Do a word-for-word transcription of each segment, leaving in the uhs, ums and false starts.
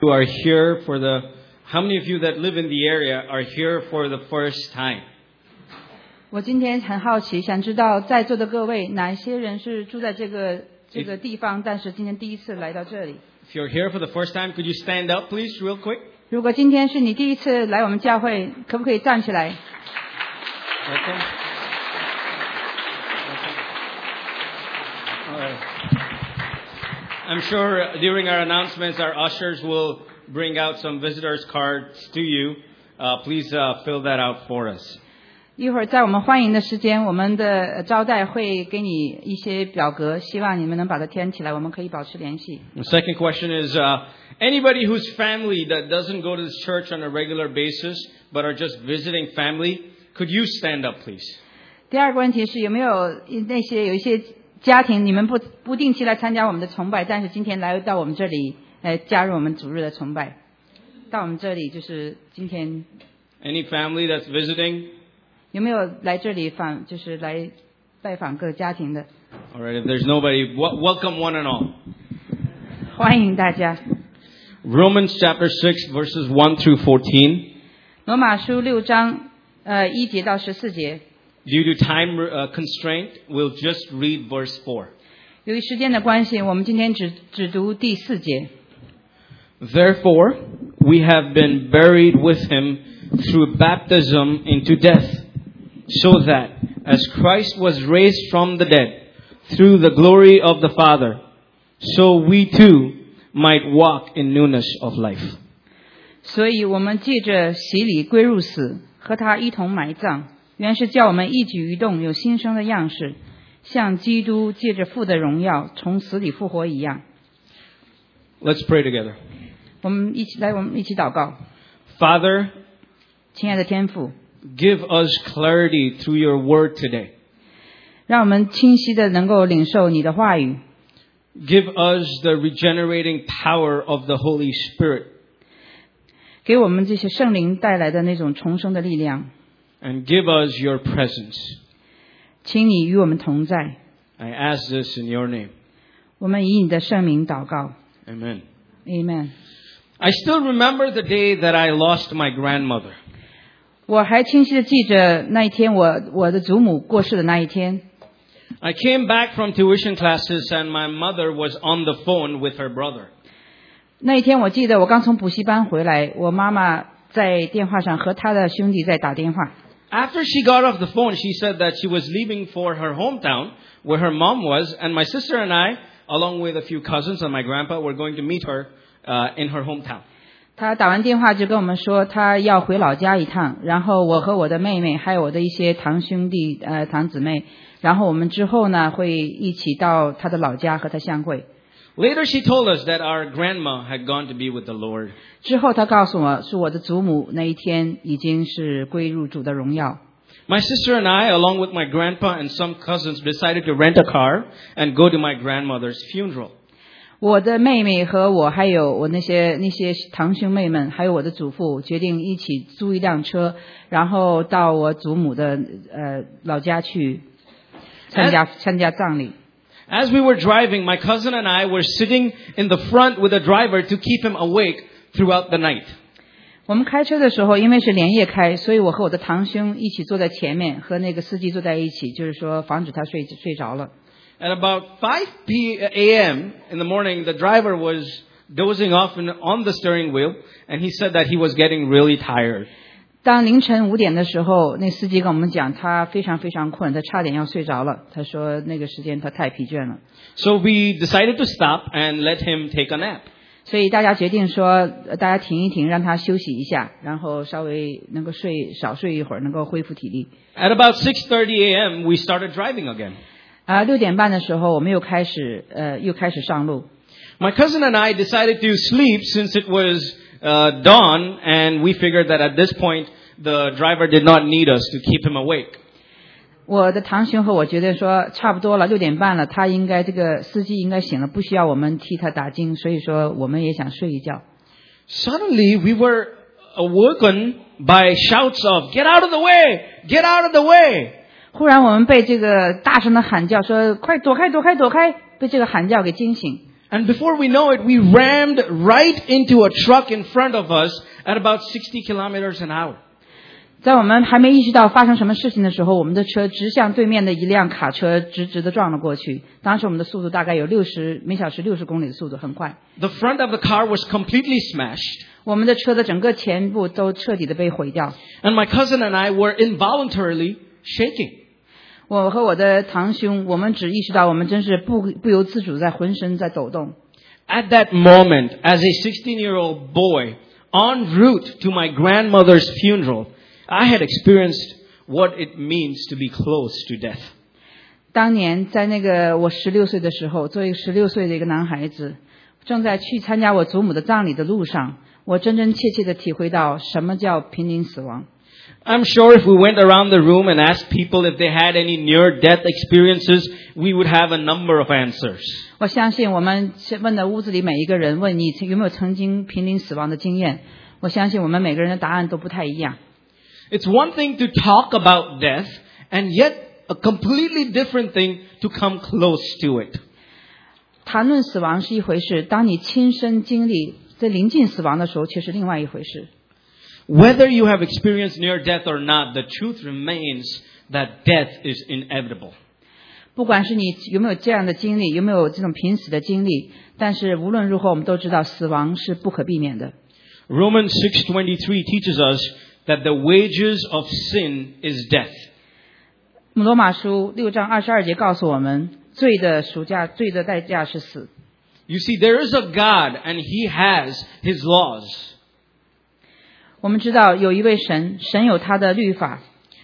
You are here for the, how many of you that live in the area are here for the first time? 我今天很好奇，想知道在座的各位，哪些人是住在这个这个地方，但是今天第一次来到这里。 If you're here for the first time, could you stand up, please, real quick? 如果今天是你第一次来我们教会，可不可以站起来？ Welcome. All right. I'm sure during our announcements, our ushers will bring out some visitors cards to you. Uh, please uh, fill that out for us. 一会儿在我们欢迎的时间，我们的招待会给你一些表格，希望你们能把它填起来，我们可以保持联系。 The second question is, uh, anybody whose family that doesn't go to this church on a regular basis but are just visiting family, could you stand up, please? 第二个问题是，有没有那些有一些家庭，你们不不定期来参加我们的崇拜，但是今天来到我们这里，呃，加入我们主日的崇拜，到我们这里就是今天。 Any family that's visiting? 有没有来这里访，就是来拜访各家庭的 All right, if there's nobody, w- welcome one and all. 欢迎大家。 Romans chapter six, verses one through fourteen. 罗马书六章呃一节到十四节。 Due to time uh, constraint, we'll just read verse four. 由于时间的关系，我们今天只只读第四节。 Therefore, we have been buried with him through baptism into death, so that, as Christ was raised from the dead through the glory of the Father, so we too might walk in newness of life. 所以我们借着洗礼归入死，和他一同埋葬，原是叫我们一举一动有新生的样式，像基督借着父的荣耀从死里复活一样。 Let's pray together. 我们一起来，我们一起祷告。 Father, 亲爱的天父， give us clarity through your word today. 让我们清晰的能够领受你的话语。 Give us the regenerating power of the Holy Spirit. 给我们这些圣灵带来的那种重生的力量。 And give us your presence. 请你与我们同在。 I ask this in your name. 我们以你的圣名祷告。 Amen. Amen. I still remember the day that I lost my grandmother. 我还清晰的记着那一天我我的祖母过世的那一天。 I came back from tuition classes and my mother was on the phone with her brother. 那一天我记得我刚从补习班回来，我妈妈在电话上和她的兄弟在打电话。 After she got off the phone, she said that she was leaving for her hometown where her mom was, and my sister and I, along with a few cousins and my grandpa, were going to meet her uh, in her hometown. 她打完电话就跟我们说她要回老家一趟，然后我和我的妹妹还有我的一些堂兄弟呃堂姊妹，然后我们之后呢会一起到她的老家和她相会。 Later she told us that our grandma had gone to be with the Lord. 之后她告诉我是我的祖母那一天已经是归入主的荣耀。 My sister and I, along with my grandpa and some cousins, decided to rent a car and go to my grandmother's funeral. 我的妹妹和我还有我那些那些堂兄妹们还有我的祖父决定一起租一辆车，然后到我祖母的呃老家去参加参加葬礼。 As we were driving, my cousin and I were sitting in the front with the driver to keep him awake throughout the night. 我们开车的时候，因为是连夜开，所以我和我的堂兄一起坐在前面，和那个司机坐在一起，就是说防止他睡睡着了。 At about five a.m. in the morning, the driver was dozing off on the steering wheel, and he said that he was getting really tired. 当凌晨五点的时候，那司机跟我们讲，他非常非常困，他差点要睡着了。他说那个时间他太疲倦了。 So we decided to stop and let him take a nap. 所以大家决定说，大家停一停，让他休息一下，然后稍微能够睡少睡一会儿，能够恢复体力。 At about six thirty a.m., we started driving again. 啊，六点半的时候，我们又开始呃又开始上路。 My cousin and I decided to sleep since it was uh, dawn, and we figured that at this point the driver did not need us to keep him awake. 我的堂兄和我觉得说差不多了，六点半了，他应该这个司机应该醒了，不需要我们替他打更，所以说我们也想睡一觉。 Suddenly we were awoken by shouts of, "Get out of the way! Get out of the way!" 忽然我们被这个大声的喊叫说快躲开躲开躲开，被这个喊叫给惊醒。 And before we know it, we rammed right into a truck in front of us at about sixty kilometers an hour. 在我们还没意识到发生什么事情的时候，我们的车直向对面的一辆卡车直直的撞了过去。当时我们的速度大概有六十每小时六十公里的速度，很快。 The front of the car was completely smashed. 我们的车的整个前部都彻底的被毁掉。 And my cousin and I were involuntarily shaking. 我和我的堂兄，我们只意识到我们真是不不由自主在浑身在抖动。 At that moment, as a sixteen-year-old boy en route to my grandmother's funeral, I had experienced what it means to be close to death. 当年在那个我十六岁的时候，作为十六岁的一个男孩子，正在去参加我祖母的葬礼的路上，我真真切切地体会到什么叫濒临死亡。 I'm sure if we went around the room and asked people if they had any near-death experiences, we would have a number of answers. 我相信我们问的屋子里每一个人，问你有没有曾经濒临死亡的经验，我相信我们每个人的答案都不太一样。 It's one thing to talk about death, and yet a completely different thing to come close to it. 谈论死亡是一回事，当你亲身经历在临近死亡的时候，却是另外一回事。 Whether you have experienced near death or not, the truth remains that death is inevitable. 不管是你有没有这样的经历，有没有这种濒死的经历，但是无论如何，我们都知道死亡是不可避免的。 Romans six twenty-three teaches us that the wages of sin is death. 罗马书六章二十二节告诉我们，罪的赎价，罪的代价是死。 You see, there is a God and He has His laws. 我们知道有一位神，神有他的律法。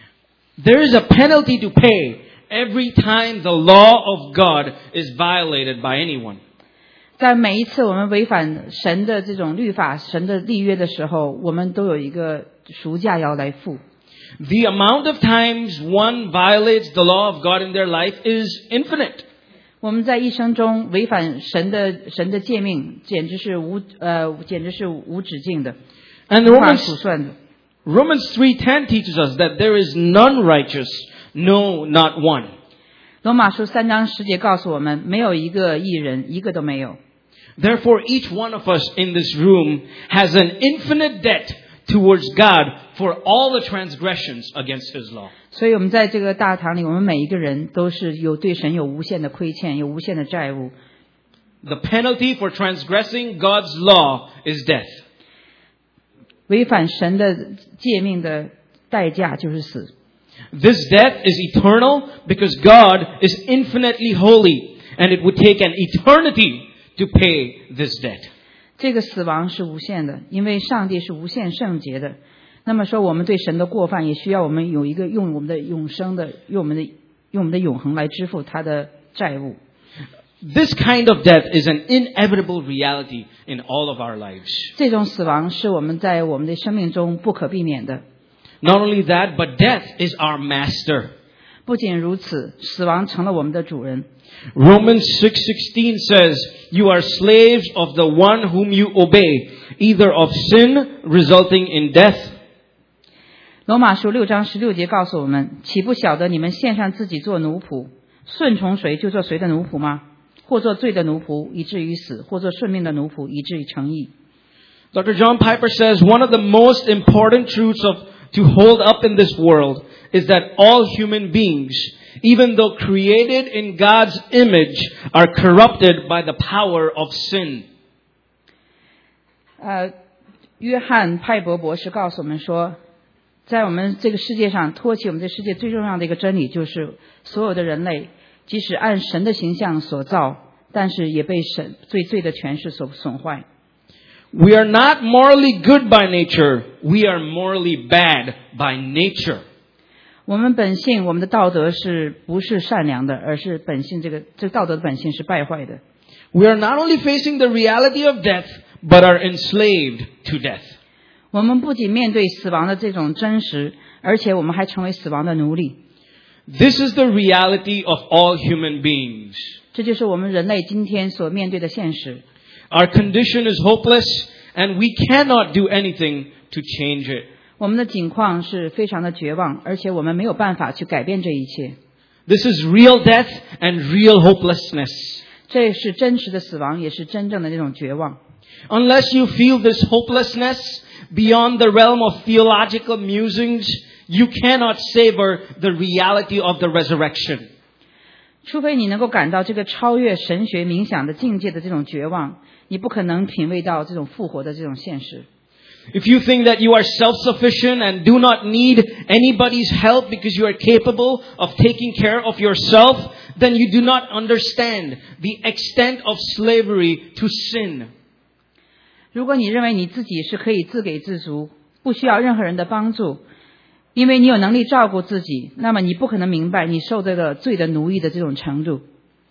There is a penalty to pay every time the law of God is violated by anyone. 在每一次我们违反神的这种律法、神的立约的时候，我们都有一个赎价要来付。 The amount of times one violates the law of God in their life is infinite. 我们在一生中违反神的神的诫命，简直是无呃，简直是无止境的， And 无法 Romans 数算的。 Romans three ten teaches us that there is none righteous, no, not one. 罗马书三章十节告诉我们，没有一个义人，一个都没有。 Therefore, each one of us in this room has an infinite debt towards God for all the transgressions against His law. 所以我们在这个大堂里，我们每一个人都是有对神有无限的亏欠，有无限的债务。 The penalty for transgressing God's law is death. 违反神的诫命的代价就是死。 This death is eternal because God is infinitely holy, and it would take an eternity to pay this debt. 这个死亡是无限的，因为上帝是无限圣洁的。那么说，我们对神的过犯也需要我们有一个用我们的永生的，用我们的用我们的永恒来支付他的债务。 This kind of death is an inevitable reality in all of our lives. 这种死亡是我们在我们的生命中不可避免的。 Not only that, but death is our master. 不仅如此，死亡成了我们的主人。 Romans six sixteen says, "You are slaves of the one whom you obey, either of sin resulting in death." 罗马书六章十六节告诉我们，岂不晓得你们献上自己做奴仆，顺从谁就做谁的奴仆吗？或做罪的奴仆，以至于死；或做顺命的奴仆，以至于成义。 Doctor John Piper says one of the most important truths of to hold up in this world is that all human beings, even though created in God's image, are corrupted by the power of sin. 呃，约翰派伯博士告诉我们说，在我们这个世界上，托起我们这世界最重要的一个真理，就是所有的人类，即使按神的形象所造，但是也被神罪罪的权势所损坏。 We are not morally good by nature. We are morally bad by nature. 我们本性，我们的道德是不是善良的，而是本性这个这个道德的本性是败坏的。 We are not only facing the reality of death, but are enslaved to death. 我们不仅面对死亡的这种真实，而且我们还成为死亡的奴隶。 This is the reality of all human beings. 这就是我们人类今天所面对的现实。 Our condition is hopeless, and we cannot do anything to change it. 我们的境况是非常的绝望，而且我们没有办法去改变这一切。 This is real death and real hopelessness. 这是真实的死亡，也是真正的那种绝望。 Unless you feel this hopelessness beyond the realm of theological musings, you cannot savor the reality of the resurrection. 除非你能够感到这个超越神学冥想的境界的这种绝望，你不可能品味到这种复活的这种现实。 If you think that you are self-sufficient and do not need anybody's help because you are capable of taking care of yourself, then you do not understand the extent of slavery to sin. 如果你认为你自己是可以自给自足，不需要任何人的帮助，因为你有能力照顾自己，那么你不可能明白你受这个罪的奴役的这种程度。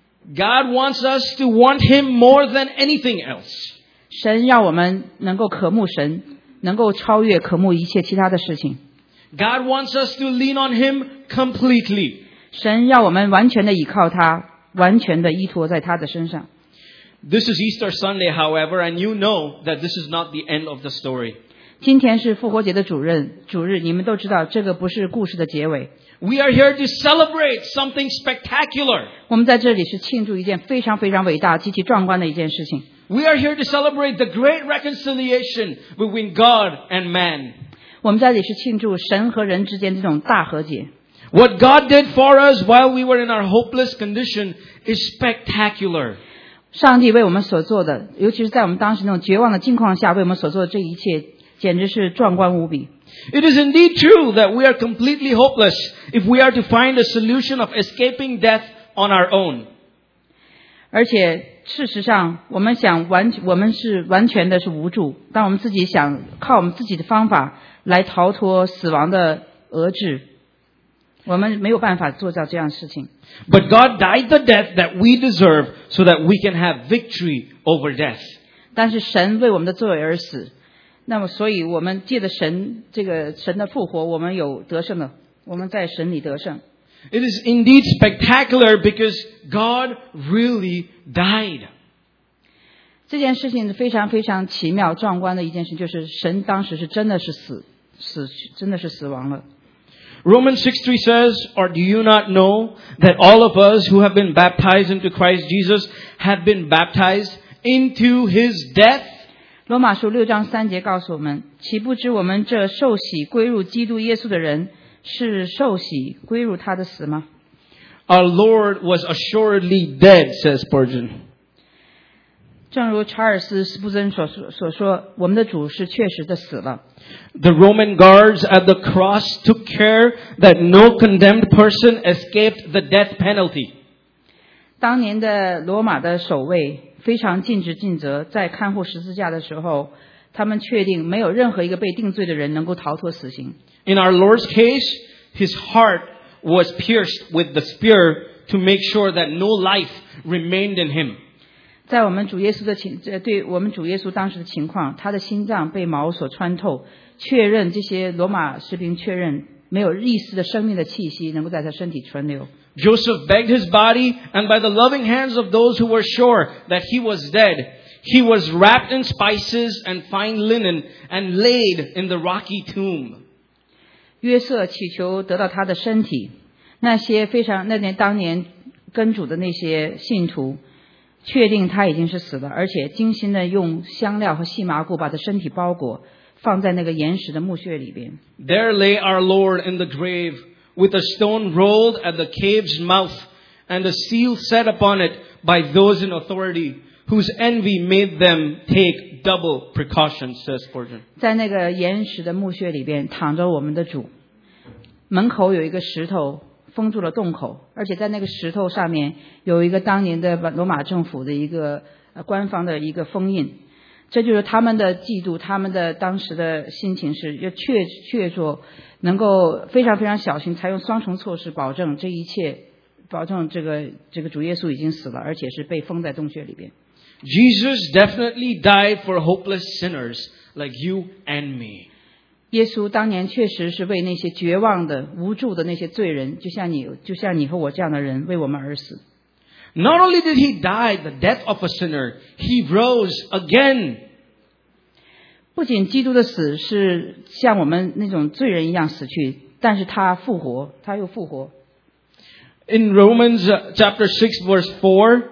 God wants us to want Him more than anything else. 神要我们能够渴慕神，能够超越渴慕一切其他的事情。 God wants us to lean on Him completely. 神要我们完全的倚靠他，完全的依托在他的身上。 This is Easter Sunday, however, and you know that this is not the end of the story. 今天是复活节的主日，主日你们都知道，这个不是故事的结尾。 We are here to celebrate something spectacular. 我们在这里是庆祝一件非常非常伟大、极其壮观的一件事情。 We are here to celebrate the great reconciliation between God and man. 我们在这里是庆祝神和人之间这种大和解。 What God did for us while we were in our hopeless condition is spectacular. 上帝为我们所做的，尤其是在我们当时那种绝望的境况下为我们所做的这一切，简直是壮观无比。 It is indeed true that we are completely hopeless if we are to find a solution of escaping death on our own. 而且事实上，我们想完，我们是完全的是无助。当我们自己想靠我们自己的方法来逃脱死亡的遏制，我们没有办法做到这样的事情。 But God died the death that we deserve so that we can have victory over death. 但是神为我们的罪而死，那么所以我们借着神这个神的复活，我们有得胜的，我们在神里得胜。 It is indeed spectacular because God really died. 这件事情是非常非常奇妙壮观的一件事，就是神当时是真的是死死真的是死亡了。 Romans six three says, or do you not know that all of us who have been baptized into Christ Jesus have been baptized into His death? 罗马书六章三节告诉我们，岂不知我们这受洗归入基督耶稣的人，是受洗归入他的死吗？ Our Lord was assuredly dead, says Spurgeon. 正如查尔斯·斯布珍所说所说，我们的主是确实的死了。 The Roman guards at the cross took care that no condemned person escaped the death penalty. 当年的罗马的守卫非常尽职尽责，在看护十字架的时候，他们确定没有任何一个被定罪的人能够逃脱死刑。 In our Lord's case, His heart was pierced with the spear to make sure that no life remained in Him. 在我们主耶稣的情，对我们主耶稣当时的情况，他的心脏被矛所穿透，确认这些罗马士兵确认没有一丝的生命的气息能够在他身体存留。 Joseph begged his body, and by the loving hands of those who were sure that he was dead, he was wrapped in spices and fine linen and laid in the rocky tomb. 约瑟祈求得到他的身体，那些非常那年当年跟主的那些信徒，确定他已经是死了，而且精心的用香料和细麻布把他身体包裹，放在那个岩石的墓穴里边。 There lay our Lord in the grave, with a stone rolled at the cave's mouth, and a seal set upon it by those in authority, whose envy made them take double precautions, says Spurgeon. 在那个岩石的墓穴里边躺着我们的主，门口有一个石头封住了洞口，而且在那个石头上面有一个当年的罗马政府的一个官方的一个封印。这就是他们的嫉妒，他们的当时的心情是要确确做，能够非常非常小心，采用双重措施保证这一切，保证这个这个主耶稣已经死了，而且是被封在洞穴里边。 Jesus definitely died for hopeless sinners like you and me. 耶稣当年确实是为那些绝望的、无助的那些罪人，就像你，就像你和我这样的人，为我们而死。 Not only did He die the death of a sinner, He rose again. 不仅基督的死是像我们那种罪人一样死去，但是他复活，他又复活。 In Romans uh, chapter six verse four,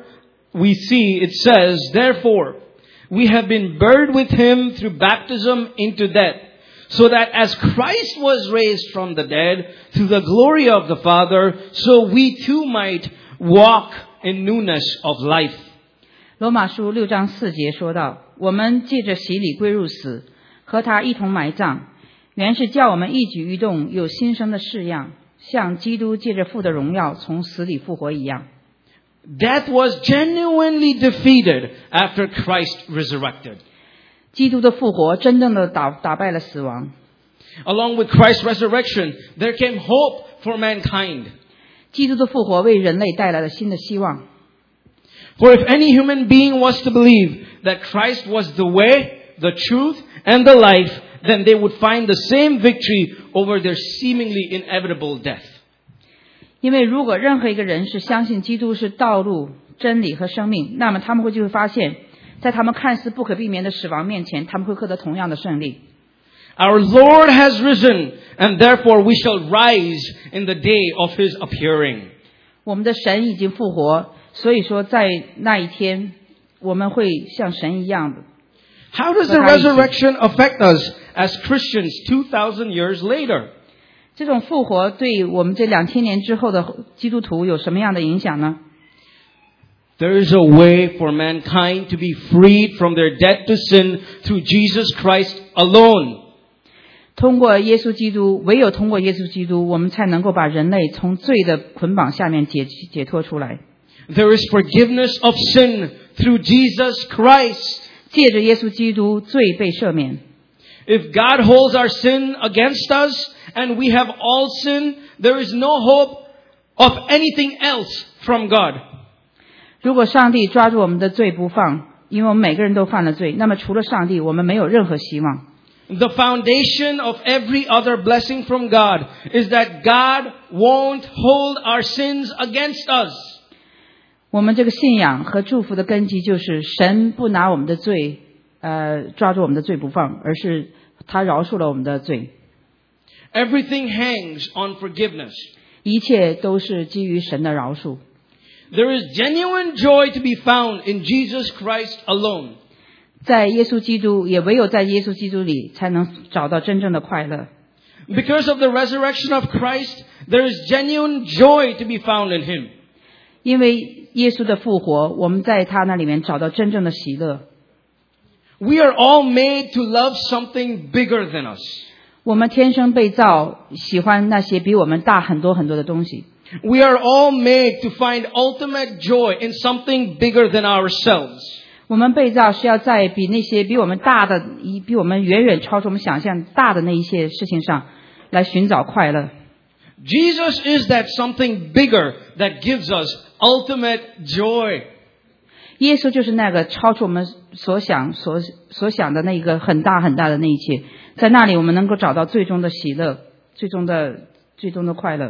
we see it says, therefore, we have been buried with him through baptism into death, so that as Christ was raised from the dead through the glory of the Father, so we too might walk in newness of life. 罗马书六章四节说到，我们借着洗礼归入死，和他一同埋葬，原是叫我们一举一动有新生的式样，像基督借着父的荣耀从死里复活一样。 Death was genuinely defeated after Christ resurrected. 基督的复活真正的打打败了死亡。 Along with Christ's resurrection, there came hope for mankind. 基督的复活为人类带来了新的希望。 For if any human being was to believe that Christ was the way, the truth, and the life, then they would find the same victory over their seemingly inevitable death. 因为如果任何一个人是相信基督是道路、真理和生命，那么他们会就会发现，在他们看似不可避免的死亡面前，他们会获得同样的胜利。 Our Lord has risen, and therefore we shall rise in the day of His appearing. 我们的神已经复活，所以说在那一天，我们会像神一样的。 How does the resurrection affect us as Christians two thousand years later? 这种复活对我们这两千年之后的基督徒有什么样的影响呢？ There is a way for mankind to be freed from their debt to sin through Jesus Christ alone. 通过耶稣基督，唯有通过耶稣基督，我们才能够把人类从罪的捆绑下面解解脱出来。 There is forgiveness of sin through Jesus Christ. 借着耶稣基督，罪被赦免。 If God holds our sin against us and we have all sinned, there is no hope of anything else from God. 如果上帝抓住我们的罪不放，因为我们每个人都犯了罪，那么除了上帝，我们没有任何希望。 The foundation of every other blessing from God is that God won't hold our sins against us. 我们这个信仰和祝福的根基就是神不拿我们的罪，呃，抓住我们的罪不放，而是他饶恕了我们的罪。 Everything hangs on forgiveness. 一切都是基于神的饶恕。 There is genuine joy to be found in Jesus Christ alone. 在耶稣基督，也唯有在耶稣基督里才能找到真正的快乐。 Because of the resurrection of Christ, there is genuine joy to be found in Him. 因为耶稣的复活，我们在他那里面找到真正的喜乐。 We are all made to love something bigger than us. 我们天生被造，喜欢那些比我们大很多很多的东西。 We are all made to find ultimate joy in something bigger than ourselves. 我们被造是要在比那些比我们大的、比我们远远超出我们想象大的那一些事情上来寻找快乐。 Jesus is that something bigger that gives us ultimate joy. 耶稣就是那个超出我们所想、所所想的那一个很大很大的那一切，在那里我们能够找到最终的喜乐、最终的、最终的快乐。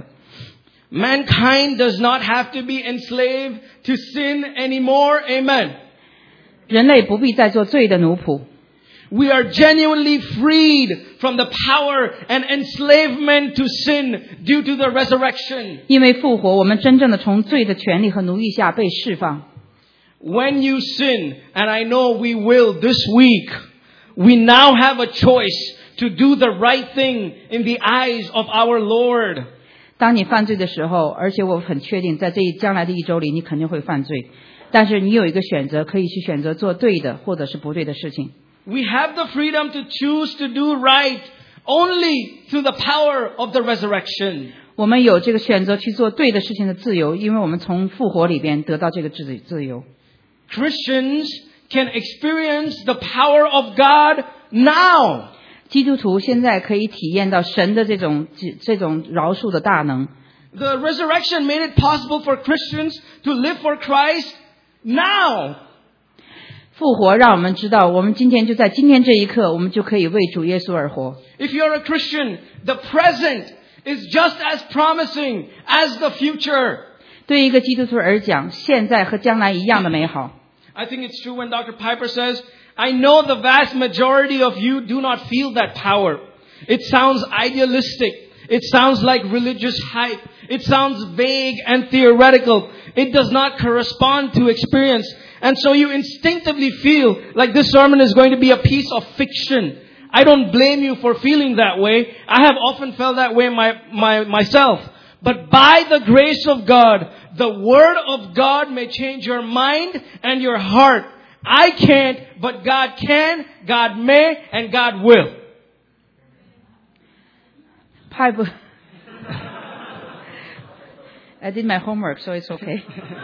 Mankind does not have to be enslaved to sin anymore. Amen. 人类不必再做罪的奴仆。 We are genuinely freed from the power and enslavement to sin due to the resurrection. 因为复活，我们真正的从罪的权利和奴役下被释放。 When you sin, and I know we will this week, we now have a choice to do the right thing in the eyes of our Lord. 当你犯罪的时候，而且我很确定在这一将来的一周里你肯定会犯罪，但是你有一个选择，可以去选择做对的或者是不对的事情。 We have the freedom to choose to do right only through the power of the resurrection. 我们有这个选择去做对的事情的自由，因为我们从复活里边得到这个自自由。 Christians can experience the power of God now. 基督徒现在可以体验到神的这种这种饶恕的大能。 The resurrection made it possible for Christians to live for Christ now. 复活让我们知道，我们今天就在今天这一刻，我们就可以为主耶稣而活。 If you're a Christian, the present is just as promising as the future. 对一个基督徒而讲，现在和将来一样的美好。 I think it's true when Doctor Piper says, I know the vast majority of you do not feel that power. It sounds idealistic. It sounds like religious hype. It sounds vague and theoretical. It does not correspond to experience. And so you instinctively feel like this sermon is going to be a piece of fiction. I don't blame you for feeling that way. I have often felt that way my, my, myself. But by the grace of God, the Word of God may change your mind and your heart. I can't, but God can, God may, and God will. 派不 I did my homework, so it's okay.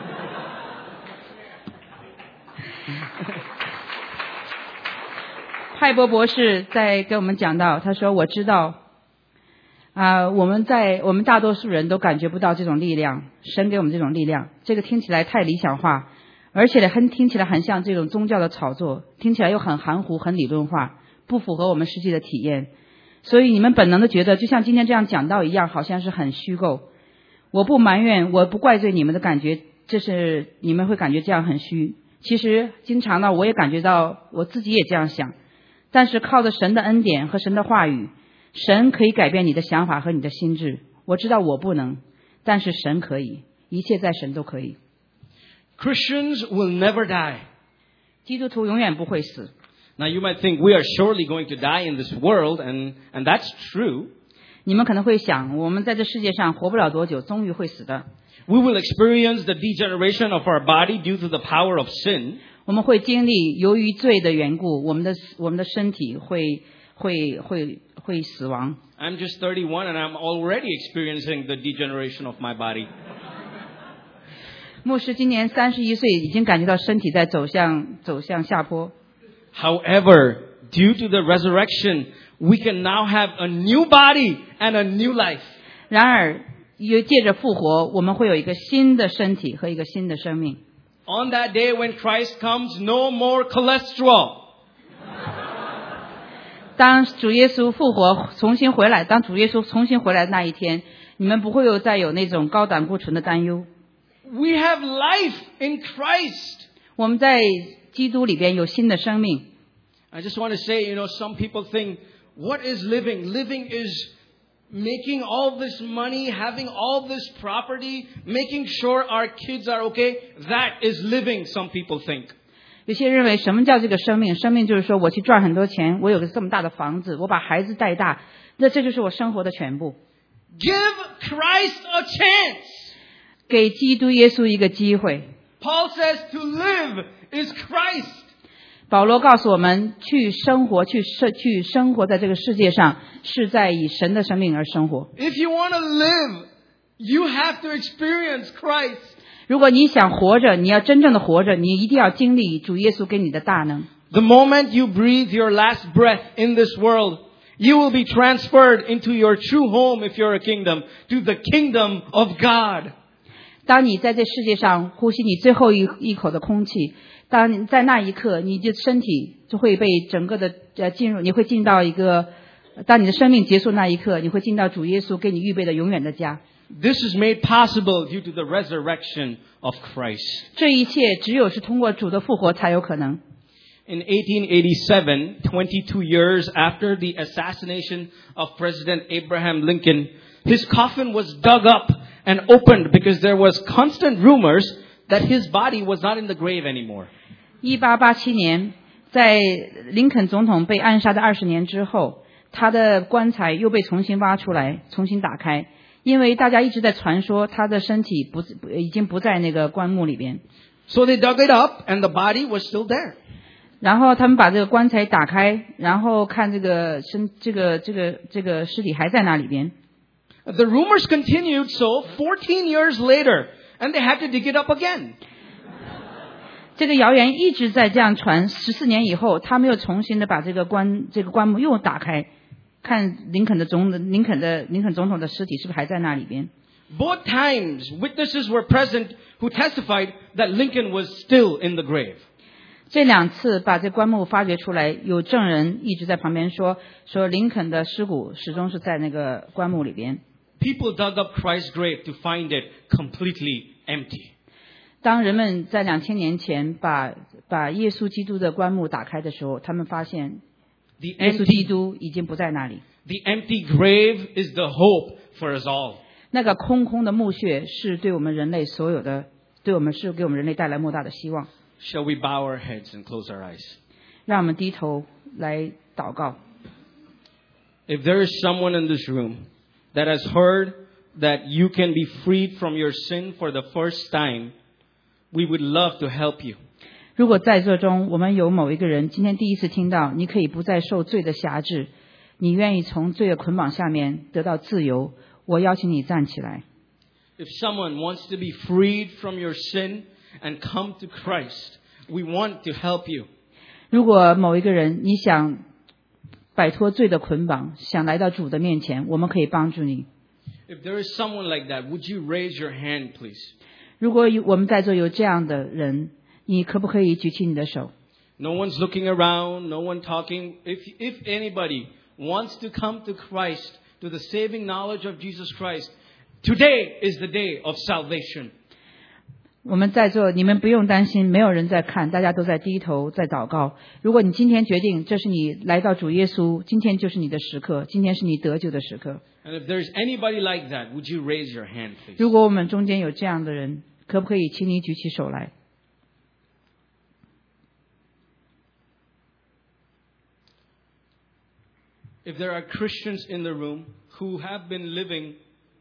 派伯博士在跟我们讲到，他说：“我知道，啊、呃，我们在我们大多数人都感觉不到这种力量，神给我们这种力量。这个听起来太理想化，而且很听起来很像这种宗教的炒作，听起来又很含糊、很理论化，不符合我们实际的体验。所以你们本能的觉得，就像今天这样讲道一样，好像是很虚构。我不埋怨，我不怪罪你们的感觉，这是你们会感觉这样很虚。其实经常呢，我也感觉到我自己也这样想。但是靠着神的恩典和神的话语，神可以改变你的想法和你的心智。我知道我不能，但是神可以，一切在神都可以。” Christians will never die. 基督徒永远不会死。 Now you might think we are surely going to die in this world, and, and that's true. 你们可能会想，我们在这世界上活不了多久，终于会死的。 We will experience the degeneration of our body due to the power of sin. 我们会经历由于罪的缘故，我们的我们的身体会会会会死亡。 I'm just thirty-one and I'm already experiencing the degeneration of my body. 牧师今年三十一岁，已经感觉到身体在走向走向下坡。 However, due to the resurrection, we can now have a new body and a new life. 然而，借着复活，我们会有一个新的身体和一个新的生命。 On that day when Christ comes, no more cholesterol. 当主耶稣复活重新回来，当主耶稣重新回来的那一天，你们不会有再有那种高胆固醇的担忧。 We have life in Christ. 我们在基督里边有新的生命。 I just want to say, you know, some people think, what is living? Living is making all this money, having all this property, making sure our kids are okay. That is living, some people think. 有些人认为什么叫这个生命？生命就是说我去赚很多钱，我有个这么大的房子，我把孩子带大，那这就是我生活的全部。 Give Christ a chance. 给基督耶稣一个机会。 Paul says to live is Christ. 保罗告诉我们，去生活，去生去生活在这个世界上，是在以神的生命而生活。 If you want to live, you have to experience Christ. 如果你想活着，你要真正的活着，你一定要经历主耶稣给你的大能。 The moment you breathe your last breath in this world, you will be transferred into your true home if you're a kingdom, to the kingdom of God. 当你在这世界上呼吸你最后一一口的空气，当你在那一刻，你的身体就会被整个的呃进入，你会进到一个，当你的生命结束那一刻，你会进到主耶稣给你预备的永远的家。 This is made possible due to the resurrection of Christ. 这一切只有是通过主的复活才有可能。 In eighteen eighty-seven, twenty-two years after the assassination of President Abraham Lincoln, his coffin was dug up and opened because there was constant rumors that his body was not in the grave anymore. 一八八七年，在林肯总统被暗杀的二十年之后，他的棺材又被重新挖出来，重新打开，因为大家一直在传说他的身体不已经不在那个棺木里边。 So they dug it up and the body was still there. 然后他们把这个棺材打开，然后看这个身这个这个这个尸体还在那里边。 The rumors continued so fourteen years later, and they had to dig it up again. 这个谣言一直在这样传，十四年以后，他们又重新的把这个棺这个棺木又打开，看林肯的总林肯的林肯总统的尸体是不是还在那里边。 Both times, witnesses were present who testified that Lincoln was still in the grave. 这两次把这棺木发掘出来，有证人一直在旁边说，说林肯的尸骨始终是在那个棺木里边。 People dug up Christ's grave to find it completely empty. 当人们在两千年前把把耶稣基督的棺木打开的时候，他们发现 The 耶稣基 empty, 督已经不在那里。 the empty grave is the hope for us all. 那个空空的墓穴是对我们人类所有的，对我们是给我们人类带来莫大的希望。 Shall we bow our heads and close our eyes? 让我们低头来祷告。 If there is someone in this room that has heard that you can be freed from your sin for the first time, we would love to help you. 如果在座中我们有某一个人今天第一次听到你可以不再受罪的辖制，你愿意从罪的捆绑下面得到自由，我邀请你站起来。 If someone wants to be freed from your sin and come to Christ, we want to help you. 如果某一个人你想摆脱罪的捆绑，想来到主的面前，我们可以帮助你。 If there is someone like that, would you raise your hand, please? 如果我们在座有这样的人，你可不可以举起你的手？ No one's looking around, no one talking. If, if anybody wants to come to Christ, to the saving knowledge of Jesus Christ, today is the day of salvation. 我们在座，你们不用担心，没有人在看，大家都在低头在祷告。如果你今天决定这是你来到主耶稣，今天就是你的时刻，今天是你得救的时刻。 And if there's anybody like that, would you raise your hand, please? 如果我们中间有这样的人，可不可以请你举起手来？ If there are Christians in the room who have been living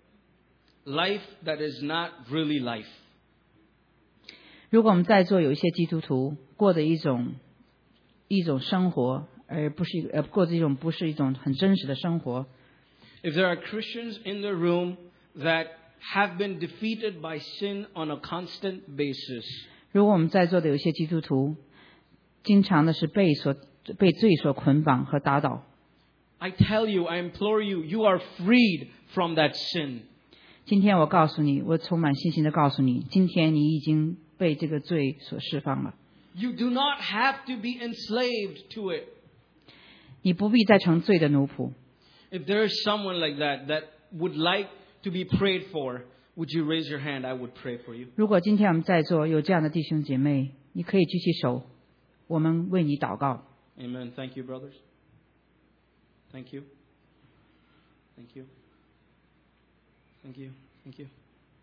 life that is not really life. 如果我们在座有一些基督徒过的一种一种生活，而不是呃过的一种不是一种很真实的生活。 If there are Christians in the room that have been defeated by sin on a constant basis. 如果我们在座的有一些基督徒，经常的是被所被罪所捆绑和打倒。 I tell you, I implore you, you are freed from that sin. 今天我告诉你，我充满信心的告诉你，今天你已经被这个罪所释放了。 You do not have to be enslaved to it. 你不必再成罪的奴仆。 If there is someone like that that would like to be prayed for, would you raise your hand? I would pray for you. 如果今天我们在座有这样的弟兄姐妹，你可以举起手，我们为你祷告。 Amen. Thank you, brothers. Thank you. Thank you. Thank you. Thank you.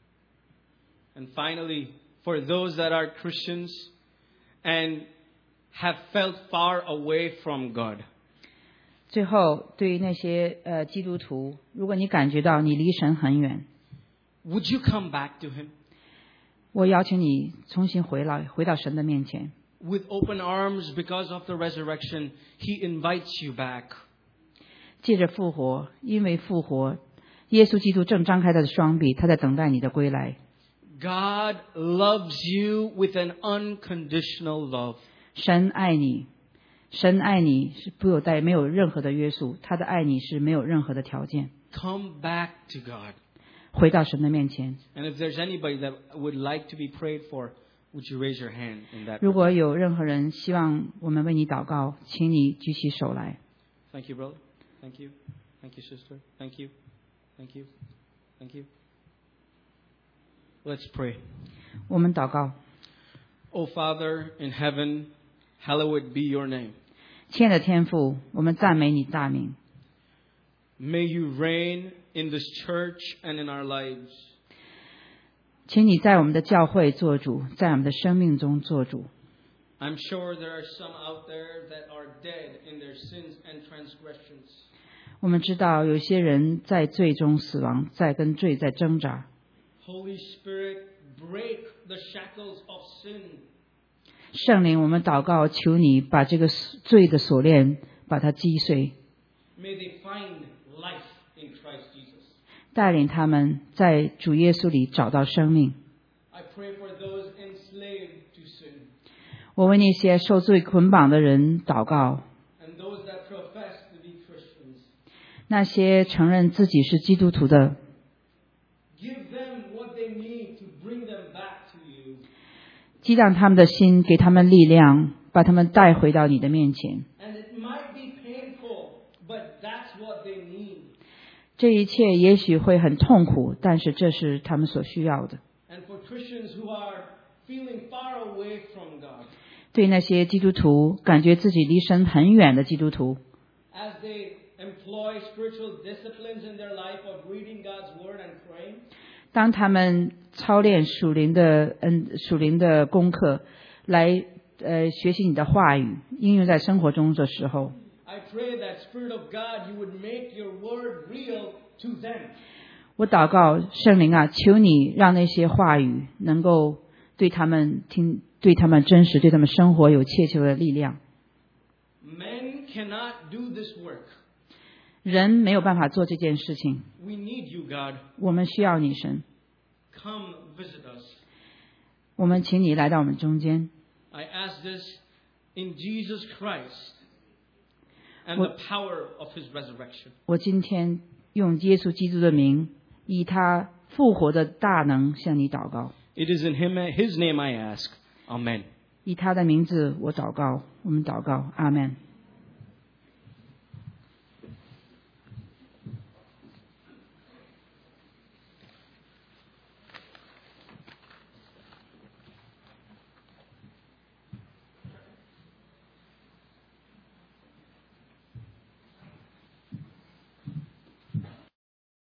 And finally, for those that are Christians and have felt far away from God. 最后，对于那些呃基督徒，如果你感觉到你离神很远， Would you come back to Him? 我邀请你重新回来，回到神的面前。 With open arms because of the resurrection, He invites you back. 借着复活，因为复活，耶稣基督正张开他的双臂，他在等待你的归来。 God loves you with an unconditional love. 神爱你，神爱你是不有带没有任何的约束，他的爱你是没有任何的条件。 Come back to God. 回到神的面前。 And if there's anybody that would like to be prayed for, would you raise your hand in that? 如果有任何人希望我们为你祷告，请你举起手来。 Thank you, brother. Thank you. Thank you, sister. Thank you. Thank you. Thank you. Let's pray. 我们祷告。 Oh, Father in heaven, hallowed be your name. 亲爱的天父，我们赞美你大名。 May you reign in this church and in our lives. 请你在我们的教会做主，在我们的生命中做主。 I'm sure there are some out there that are dead in their sins and transgressions. 我们知道有些人在罪中死亡，在跟罪在挣扎。 Holy Spirit, break the shackles of sin. 圣灵，我们祷告，求你把这个罪的锁链把它击碎， May they find life in Christ Jesus. 带领他们在主耶稣里找到生命。 I pray for those enslaved to sin 我为那些受罪捆绑的人祷告， and those that profess to be Christians. 那些承认自己是基督徒的， Give them what they need to bring them back to you. 激荡他们的心，给他们力量，把他们带回到你的面前。 And it might be painful, but that's what they need. 这一切也许会很痛苦，但是这是他们所需要的。 And for Christians who are feeling far away from God, 对那些基督徒感觉自己离神很远的基督徒， as they employ spiritual disciplines in their life of reading God's word and praying, 当他们操练属灵的嗯属灵的功课，来呃学习你的话语，应用在生活中的时候， I pray that Spirit of God, you would make your word real to them. 我祷告圣灵啊，求你让那些话语能够对他们听，对他们真实，对他们生活有切切的力量。 Men cannot do this work. 人没有办法做这件事情， We need you, God. 我们需要你神， Come visit us. 我们请你来到我们中间。 I ask this in Jesus Christ and What- the power of his resurrection. 我今天用耶稣基督的名，以他复活的大能向你祷告， It is in him, his name I ask. Amen. 以他的名字我祷告，我们祷告，阿们。